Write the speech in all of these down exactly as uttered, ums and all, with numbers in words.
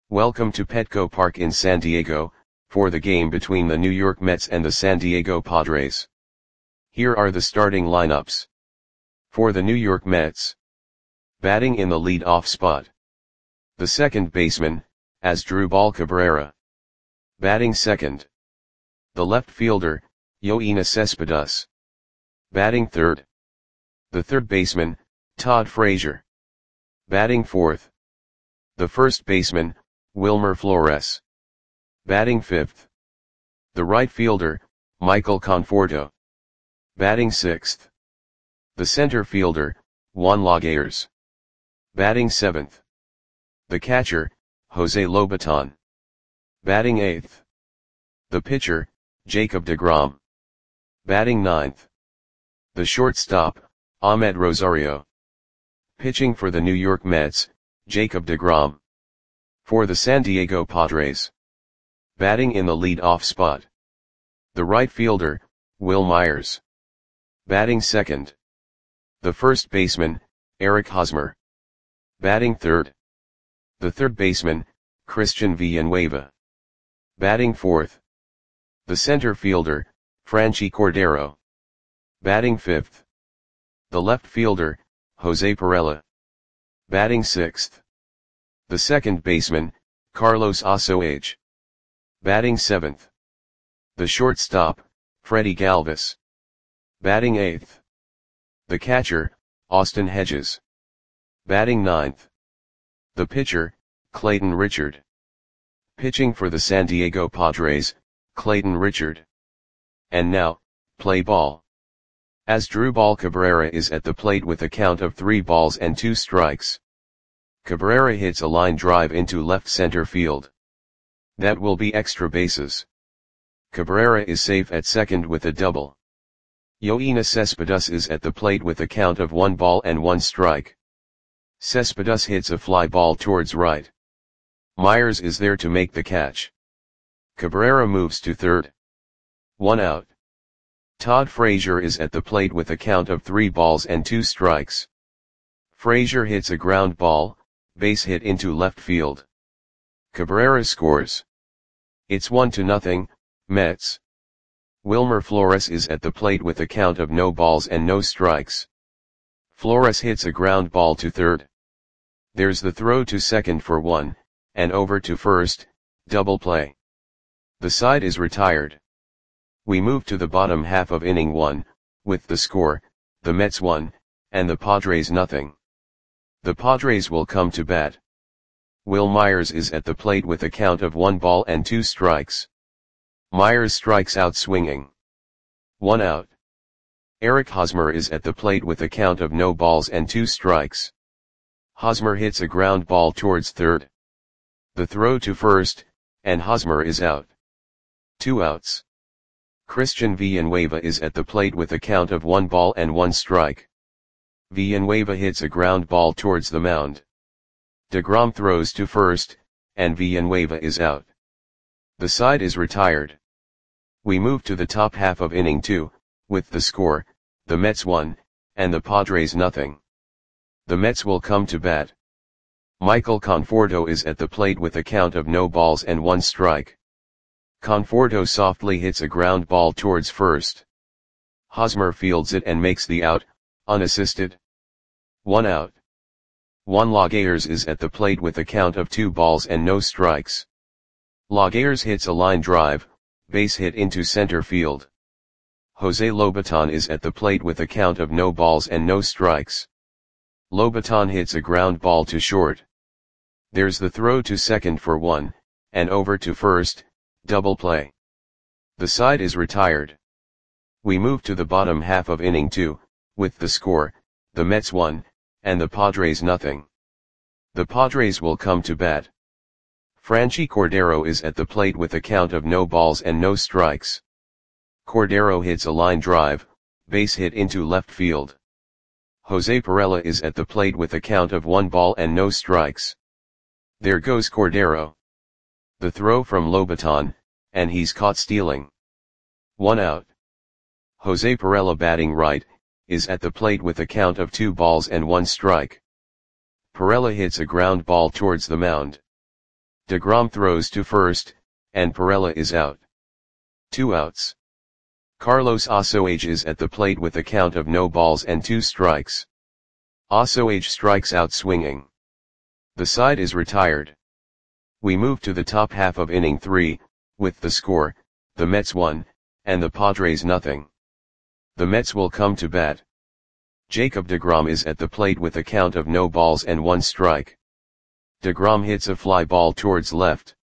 Welcome to Petco Park in San Diego, for the game between the New York Mets and the San Diego Padres. Here are the starting lineups. For the New York Mets. Batting in the lead-off spot. The second baseman, Asdrubal Cabrera. Batting second. The left fielder, Yoenis Cespedes. Batting third. The third baseman, Todd Frazier. Batting fourth. The first baseman, Wilmer Flores. Batting fifth. The right fielder, Michael Conforto. Batting sixth. The center fielder, Juan Lagares. Batting seventh. The catcher, Jose Lobaton. Batting eighth. The pitcher, Jacob deGrom. Batting ninth. The shortstop, Ahmed Rosario. Pitching for the New York Mets, Jacob deGrom. For the San Diego Padres. Batting in the lead-off spot. The right fielder, Wil Myers. Batting second. The first baseman, Eric Hosmer. Batting third. The third baseman, Christian Villanueva. Batting fourth. The center fielder, Franchy Cordero. Batting fifth. The left fielder, Jose Pirela. Batting sixth. The second baseman, Carlos Osoage. Batting seventh. The shortstop, Freddie Galvis. Batting eighth. The catcher, Austin Hedges. Batting ninth. The pitcher, Clayton Richard. Pitching for the San Diego Padres, Clayton Richard. And now, play ball. Asdrubal Cabrera is at the plate with a count of three balls and two strikes. Cabrera hits a line drive into left center field. That will be extra bases. Cabrera is safe at second with a double. Yoenis Cespedes is at the plate with a count of one ball and one strike. Cespedes hits a fly ball towards right. Myers is there to make the catch. Cabrera moves to third. One out. Todd Frazier is at the plate with a count of three balls and two strikes. Frazier hits a ground ball, base hit into left field. Cabrera scores. It's one to nothing, Mets. Wilmer Flores is at the plate with a count of no balls and no strikes. Flores hits a ground ball to third. There's the throw to second for one, and over to first, double play. The side is retired. We move to the bottom half of inning one, with the score, the Mets one, and the Padres nothing. The Padres will come to bat. Wil Myers is at the plate with a count of one ball and two strikes. Myers strikes out swinging. One out. Eric Hosmer is at the plate with a count of no balls and two strikes. Hosmer hits a ground ball towards third. The throw to first, and Hosmer is out. Two outs. Christian Villanueva is at the plate with a count of one ball and one strike. Villanueva hits a ground ball towards the mound. deGrom throws to first, and Villanueva is out. The side is retired. We move to the top half of inning two, with the score, the Mets one, and the Padres nothing. The Mets will come to bat. Michael Conforto is at the plate with a count of no balls and one strike. Conforto softly hits a ground ball towards first. Hosmer fields it and makes the out, unassisted. One out. Juan Lagares is at the plate with a count of two balls and no strikes. Lagares hits a line drive, base hit into center field. Jose Lobaton is at the plate with a count of no balls and no strikes. Lobaton hits a ground ball to short. There's the throw to second for one, and over to first, double play. The side is retired. We move to the bottom half of inning two, with the score, the Mets one, and the Padres nothing. The Padres will come to bat. Franchy Cordero is at the plate with a count of no balls and no strikes. Cordero hits a line drive, base hit into left field. Jose Pirela is at the plate with a count of one ball and no strikes. There goes Cordero. The throw from Lobaton, and he's caught stealing. One out. Jose Pirela batting right, is at the plate with a count of two balls and one strike. Pirela hits a ground ball towards the mound. DeGrom throws to first, and Pirela is out. Two outs. Carlos Osoage is at the plate with a count of no balls and two strikes. Osoage strikes out swinging. The side is retired. We move to the top half of inning three, with the score, the Mets one, and the Padres nothing. The Mets will come to bat. Jacob deGrom is at the plate with a count of no balls and one strike. DeGrom hits a fly ball towards left.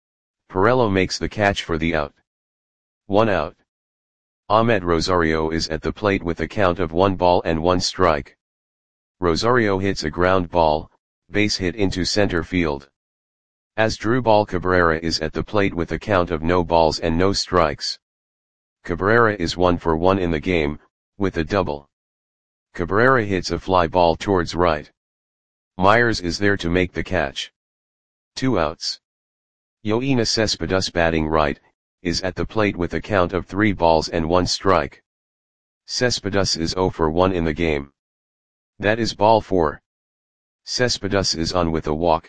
Pirela makes the catch for the out. One out. Ahmed Rosario is at the plate with a count of one ball and one strike. Rosario hits a ground ball, base hit into center field. Asdrubal Cabrera is at the plate with a count of no balls and no strikes. Cabrera is one for one in the game, with a double. Cabrera hits a fly ball towards right. Myers is there to make the catch. Two outs. Yoenis Cespedes batting right, is at the plate with a count of three balls and one strike. Cespedes is zero for one in the game. That is ball four. Cespedes is on with a walk.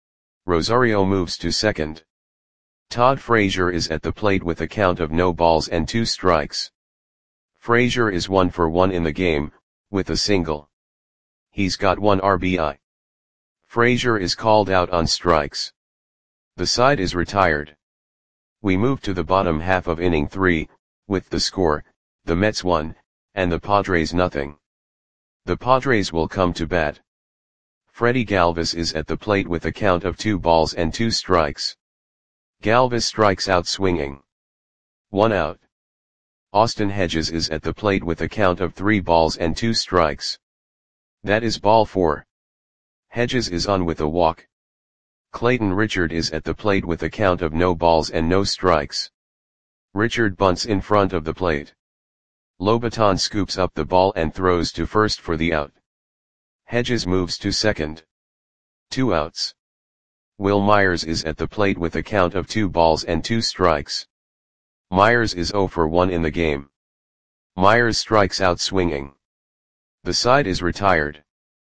Rosario moves to second. Todd Frazier is at the plate with a count of no balls and two strikes. Frazier is one for one in the game, with a single. He's got one R B I. Frazier is called out on strikes. The side is retired. We move to the bottom half of inning three, with the score, the Mets one, and the Padres nothing. The Padres will come to bat. Freddie Galvis is at the plate with a count of two balls and two strikes. Galvis strikes out swinging. One out. Austin Hedges is at the plate with a count of three balls and two strikes. That is ball four. Hedges is on with a walk. Clayton Richard is at the plate with a count of no balls and no strikes. Richard bunts in front of the plate. Lobaton scoops up the ball and throws to first for the out. Hedges moves to second. Two outs. Will Myers is at the plate with a count of two balls and two strikes. Myers is zero for one in the game. Myers strikes out swinging. The side is retired.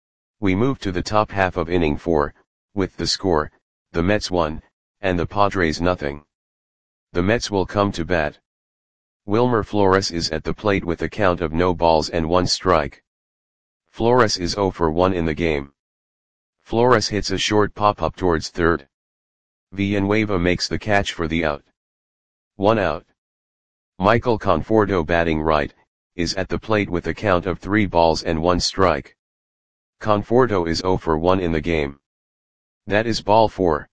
We move to the top half of inning four, with the score, the Mets one, and the Padres nothing. The Mets will come to bat. Wilmer Flores is at the plate with a count of no balls and one strike. Flores is zero for one in the game. Flores hits a short pop-up towards third. Villanueva makes the catch for the out. One out. Michael Conforto batting right, is at the plate with a count of three balls and one strike. Conforto is zero for one in the game. That is ball four.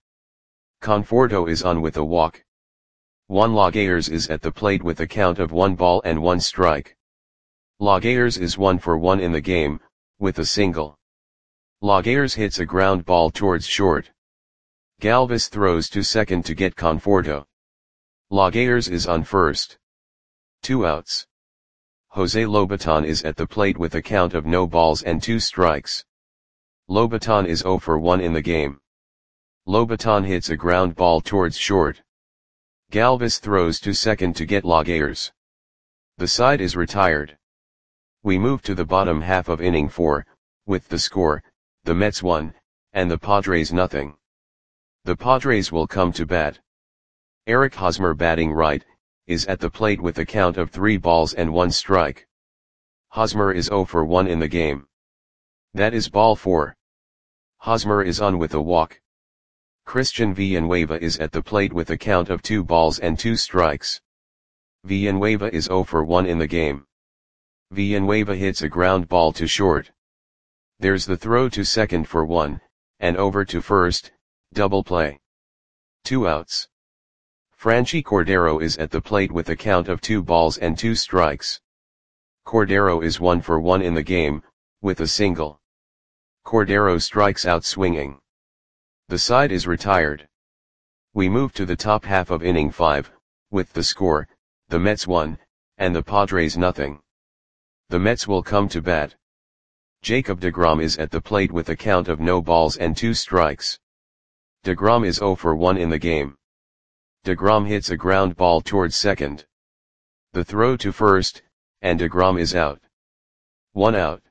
Conforto is on with a walk. Juan Laguerre is at the plate with a count of one ball and one strike. Laguerre is one for one in the game, with a single. Laguerre hits a ground ball towards short. Galvis throws to second to get Conforto. Laguerre is on first. Two outs. Jose Lobaton is at the plate with a count of no balls and two strikes. Lobaton is zero for one in the game. Lobaton hits a ground ball towards short. Galvis throws to second to get Laguerre. The side is retired. We move to the bottom half of inning four, with the score, the Mets one, and the Padres nothing. The Padres will come to bat. Eric Hosmer batting right, is at the plate with a count of three balls and one strike. Hosmer is zero for one in the game. That is ball four. Hosmer is on with a walk. Christian Villanueva is at the plate with a count of two balls and two strikes. Villanueva is zero for one in the game. Villanueva hits a ground ball to short. There's the throw to second for one, and over to first, double play. Two outs. Franchi Cordero is at the plate with a count of two balls and two strikes. Cordero is one for one in the game, with a single. Cordero strikes out swinging. The side is retired. We move to the top half of inning five, with the score, the Mets one, and the Padres nothing. The Mets will come to bat. Jacob deGrom is at the plate with a count of no balls and two strikes. deGrom is zero for one in the game. deGrom hits a ground ball towards second. The throw to first, and deGrom is out. One out.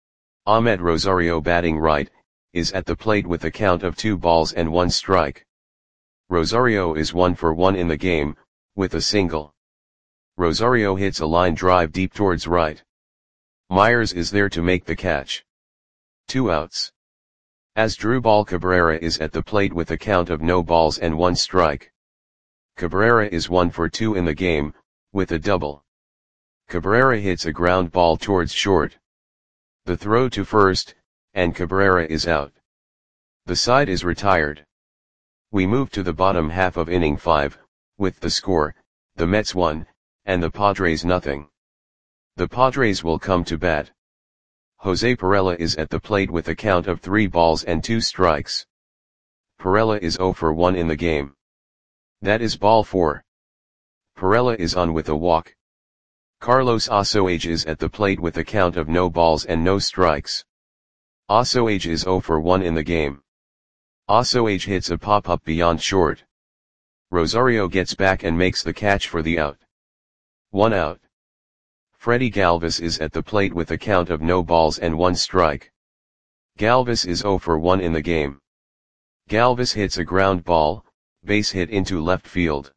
Ahmed Rosario batting right, is at the plate with a count of two balls and one strike. Rosario is one for one in the game, with a single. Rosario hits a line drive deep towards right. Myers is there to make the catch. Two outs. Asdrubal Cabrera is at the plate with a count of no balls and one strike. Cabrera is one for two in the game, with a double. Cabrera hits a ground ball towards short. The throw to first, and Cabrera is out. The side is retired. We move to the bottom half of inning five, with the score, the Mets one, and the Padres nothing. The Padres will come to bat. Jose Pirela is at the plate with a count of three balls and two strikes. Pirela is zero for one in the game. That is ball four. Pirela is on with a walk. Carlos Osoage is at the plate with a count of no balls and no strikes. Osoage is zero for one in the game. Osoage hits a pop-up beyond short. Rosario gets back and makes the catch for the out. One out. Freddy Galvis is at the plate with a count of no balls and one strike. Galvis is zero for one in the game. Galvis hits a ground ball, base hit into left field.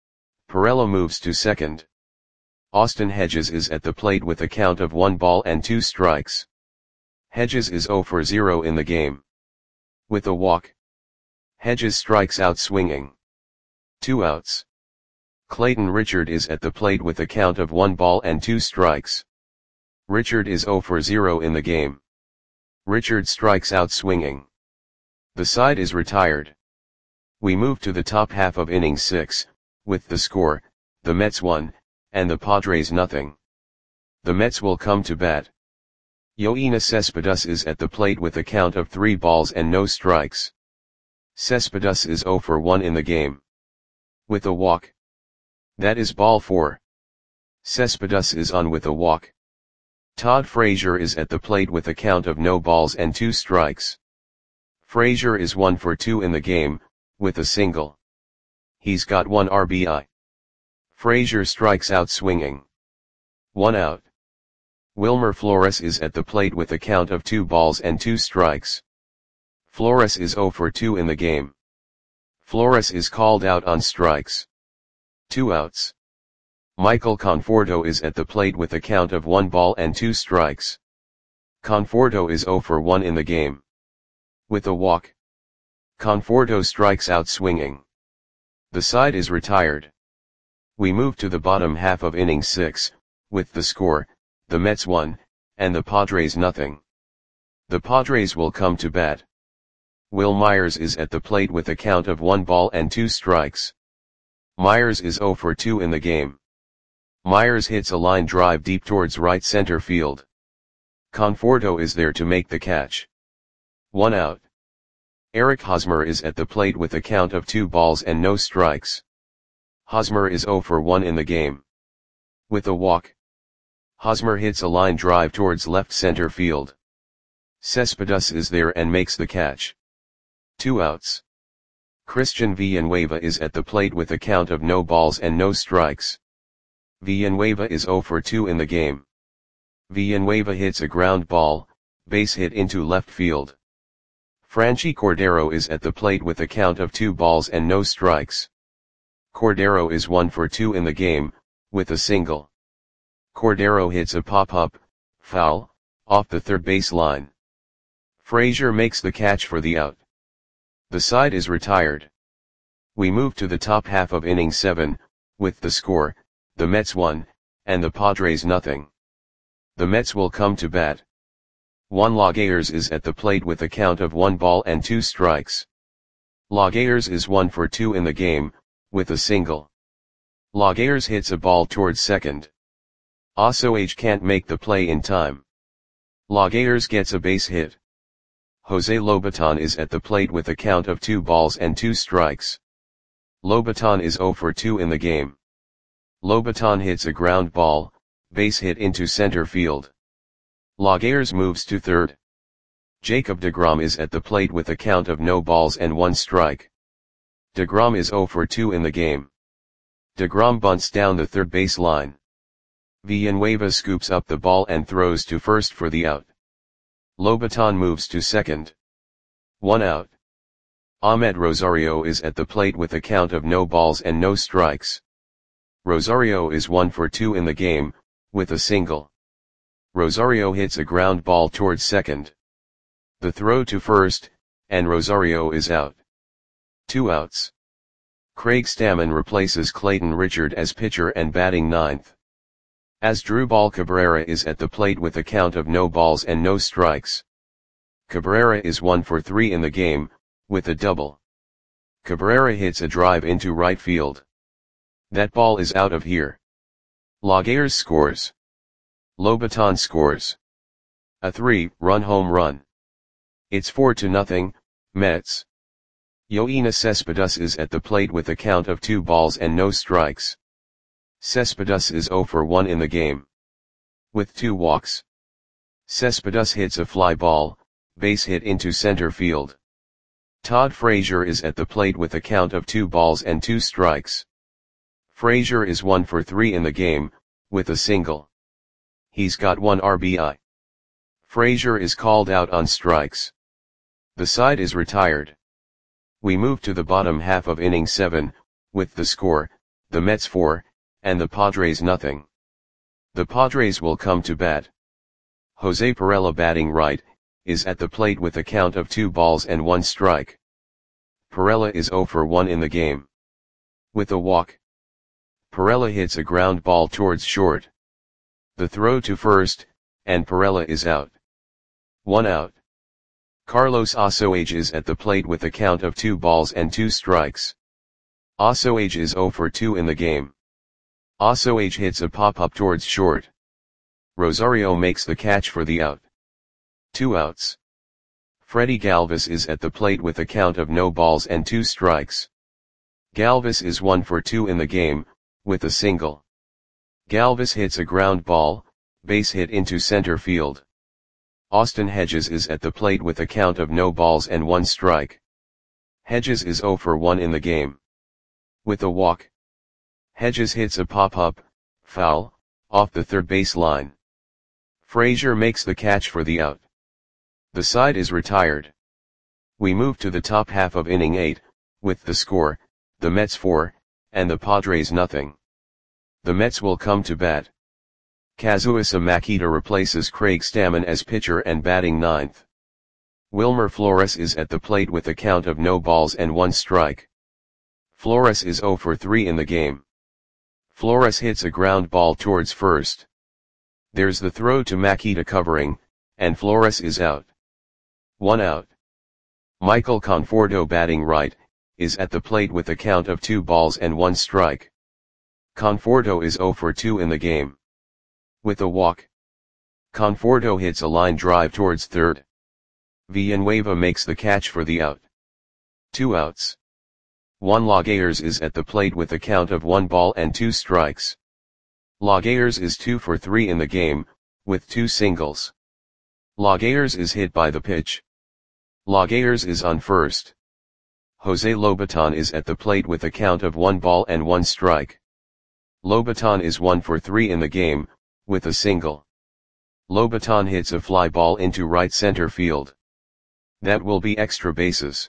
Pirela moves to second. Austin Hedges is at the plate with a count of one ball and two strikes. Hedges is zero for zero in the game. With a walk. Hedges strikes out swinging. Two outs. Clayton Richard is at the plate with a count of one ball and two strikes. Richard is zero for zero in the game. Richard strikes out swinging. The side is retired. We move to the top half of inning six, with the score, the Mets one, and the Padres nothing. The Mets will come to bat. Yoenis Cespedes is at the plate with a count of three balls and no strikes. Cespedes is zero for one in the game. With a walk. That is ball four. Cespedes is on with a walk. Todd Frazier is at the plate with a count of no balls and two strikes. Frazier is one for two in the game, with a single. He's got one R B I. Frazier strikes out swinging. One out. Wilmer Flores is at the plate with a count of two balls and two strikes. Flores is zero for two in the game. Flores is called out on strikes. Two outs. Michael Conforto is at the plate with a count of one ball and two strikes. Conforto is zero for one in the game. With a walk. Conforto strikes out swinging. The side is retired. We move to the bottom half of inning six, with the score, the Mets one, and the Padres nothing. The Padres will come to bat. Will Myers is at the plate with a count of one ball and two strikes. Myers is zero for two in the game. Myers hits a line drive deep towards right center field. Conforto is there to make the catch. One out. Eric Hosmer is at the plate with a count of two balls and no strikes. Hosmer is zero for one in the game. With a walk. Hosmer hits a line drive towards left center field. Cespedes is there and makes the catch. Two outs. Christian Villanueva is at the plate with a count of no balls and no strikes. Villanueva is zero for two in the game. Villanueva hits a ground ball, base hit into left field. Franchi Cordero is at the plate with a count of two balls and no strikes. Cordero is one for two in the game, with a single. Cordero hits a pop-up, foul, off the third base line. Frazier makes the catch for the out. The side is retired. We move to the top half of inning seven, with the score, the Mets one, and the Padres nothing. The Mets will come to bat. Juan Laguerre is at the plate with a count of one ball and two strikes. Laguerre is one for two in the game, with a single. Laguerre hits a ball towards second. Osoage can't make the play in time. Laguerre gets a base hit. Jose Lobaton is at the plate with a count of two balls and two strikes. Lobaton is zero for two in the game. Lobaton hits a ground ball, base hit into center field. Laguerre moves to third. Jacob deGrom is at the plate with a count of no balls and one strike. deGrom is zero for two in the game. deGrom bunts down the third base line. Villanueva scoops up the ball and throws to first for the out. Lobaton moves to second. One out. Ahmed Rosario is at the plate with a count of no balls and no strikes. Rosario is one for two in the game, with a single. Rosario hits a ground ball towards second. The throw to first, and Rosario is out. Two outs. Craig Stammen replaces Clayton Richard as pitcher and batting ninth. Asdrubal Cabrera is at the plate with a count of no balls and no strikes. Cabrera is one for three in the game, with a double. Cabrera hits a drive into right field. That ball is out of here. Laguerre scores. Lobaton scores. A three-run home run. It's four to nothing, Mets. Yoenis Cespedes is at the plate with a count of two balls and no strikes. Cespedes is zero for one in the game. With two walks. Cespedes hits a fly ball, base hit into center field. Todd Frazier is at the plate with a count of two balls and two strikes. Frazier is one for three in the game, with a single. He's got one R B I. Frazier is called out on strikes. The side is retired. We move to the bottom half of inning seven, with the score, the Mets four, and the Padres nothing. The Padres will come to bat. Jose Perella batting right, is at the plate with a count of two balls and one strike. Perella is zero for one in the game. With a walk. Perella hits a ground ball towards short. The throw to first, and Perella is out. One out. Carlos Osoage is at the plate with a count of two balls and two strikes. Osoage is zero for two in the game. Osoage hits a pop-up towards short. Rosario makes the catch for the out. Two outs. Freddie Galvis is at the plate with a count of no balls and two strikes. Galvis is one for two in the game, with a single. Galvis hits a ground ball, base hit into center field. Austin Hedges is at the plate with a count of no balls and one strike. Hedges is zero for one in the game. With a walk. Hedges hits a pop-up, foul, off the third base line. Frazier makes the catch for the out. The side is retired. We move to the top half of inning eight, with the score, the Mets four, and the Padres nothing. The Mets will come to bat. Kazuhisa Makita replaces Craig Stammen as pitcher and batting ninth. Wilmer Flores is at the plate with a count of no balls and one strike. Flores is zero for three in the game. Flores hits a ground ball towards first. There's the throw to Makita covering, and Flores is out. One out. Michael Conforto batting right, is at the plate with a count of two balls and one strike. Conforto is zero for two in the game. With a walk. Conforto hits a line drive towards third. Villanueva makes the catch for the out. Two outs. Juan Laguerre is at the plate with a count of one ball and two strikes. Laguerre is two for three in the game, with two singles. Laguerre is hit by the pitch. Laguerre is on first. Jose Lobaton is at the plate with a count of one ball and one strike. Lobaton is one for three in the game, with a single. Lobaton hits a fly ball into right center field. That will be extra bases.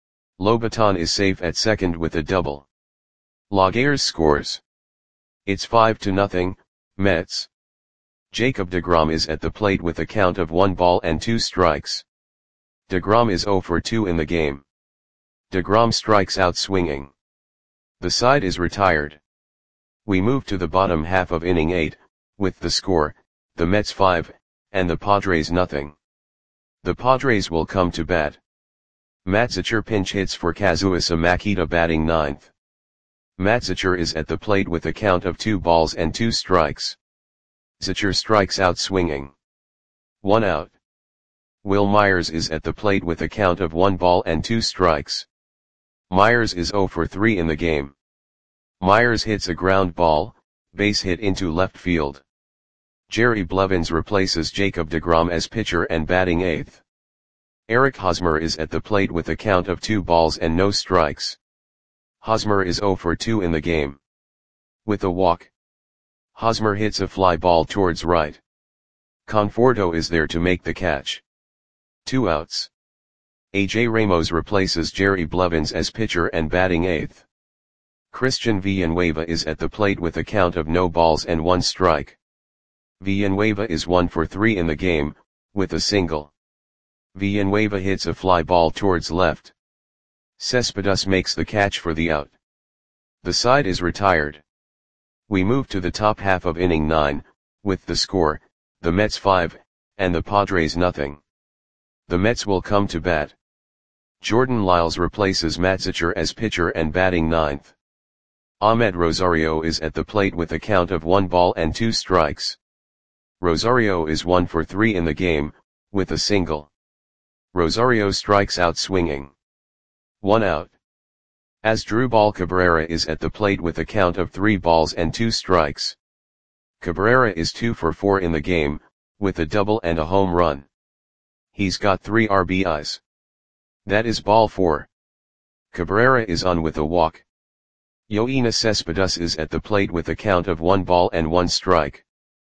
Lobaton is safe at second with a double. Laguerre scores. It's five to nothing, Mets. Jacob deGrom is at the plate with a count of one ball and two strikes. deGrom is zero for two in the game. deGrom strikes out swinging. The side is retired. We move to the bottom half of inning eight, with the score, the Mets five, and the Padres nothing. The Padres will come to bat. Matt Zachor pinch hits for Kazuhisa Makita batting ninth. Matt Zachor is at the plate with a count of two balls and two strikes. Zachor strikes out swinging. One out. Will Myers is at the plate with a count of one ball and two strikes. Myers is zero for three in the game. Myers hits a ground ball, base hit into left field. Jerry Blevins replaces Jacob deGrom as pitcher and batting eighth. Eric Hosmer is at the plate with a count of two balls and no strikes. Hosmer is zero for two in the game. With a walk. Hosmer hits a fly ball towards right. Conforto is there to make the catch. Two outs. A J Ramos replaces Jerry Blevins as pitcher and batting eighth. Christian Villanueva is at the plate with a count of no balls and one strike. Villanueva is one for three in the game, with a single. Villanueva hits a fly ball towards left. Cespedes makes the catch for the out. The side is retired. We move to the top half of inning nine, with the score, the Mets five, and the Padres nothing. The Mets will come to bat. Jordan Lyles replaces Matzicher as pitcher and batting ninth. Ahmed Rosario is at the plate with a count of one ball and two strikes. Rosario is one for three in the game, with a single. Rosario strikes out swinging. One out. Asdrubal Cabrera is at the plate with a count of three balls and two strikes. Cabrera is two for four in the game, with a double and a home run. He's got three R B Is. That is ball four. Cabrera is on with a walk. Yoenis Cespedes is at the plate with a count of one ball and one strike.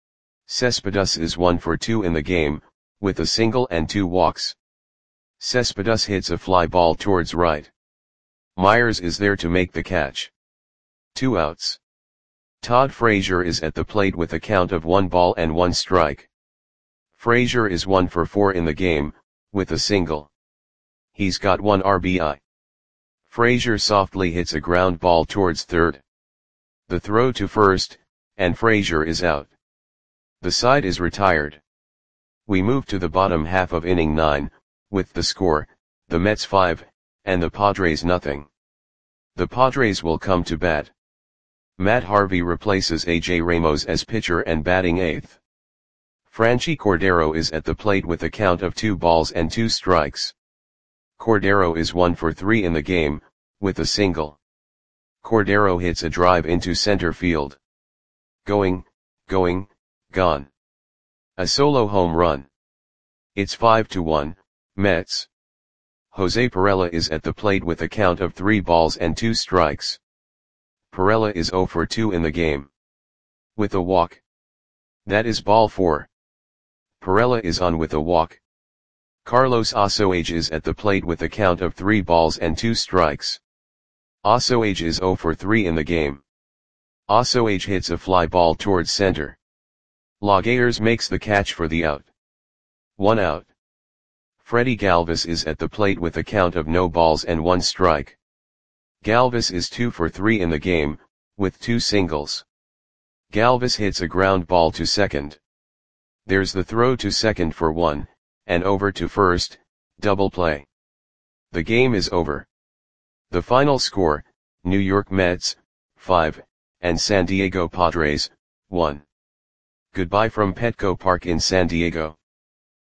Cespedes is one for two in the game, with a single and two walks. Cespedes hits a fly ball towards right. Myers is there to make the catch. Two outs. Todd Frazier is at the plate with a count of one ball and one strike. Frazier is one for four in the game, with a single. He's got one R B I. Frazier softly hits a ground ball towards third. The throw to first, and Frazier is out. The side is retired. We move to the bottom half of inning nine, with the score, the Mets five, and the Padres nothing. The Padres will come to bat. Matt Harvey replaces A J Ramos as pitcher and batting eighth. Franchy Cordero is at the plate with a count of two balls and two strikes. Cordero is one for three in the game, with a single. Cordero hits a drive into center field. Going, going, gone. A solo home run. It's five to one, Mets. Jose Perella is at the plate with a count of three balls and two strikes. Perella is zero for two in the game. With a walk. That is ball four. Perella is on with a walk. Carlos Osoage is at the plate with a count of three balls and two strikes. Osoage is zero for three in the game. Osoage hits a fly ball towards center. Laguerre makes the catch for the out. One out. Freddie Galvis is at the plate with a count of no balls and one strike. Galvis is two for three in the game, with two singles. Galvis hits a ground ball to second. There's the throw to second for one, and over to first, double play. The game is over. The final score, New York Mets, five, and San Diego Padres, one. Goodbye from Petco Park in San Diego.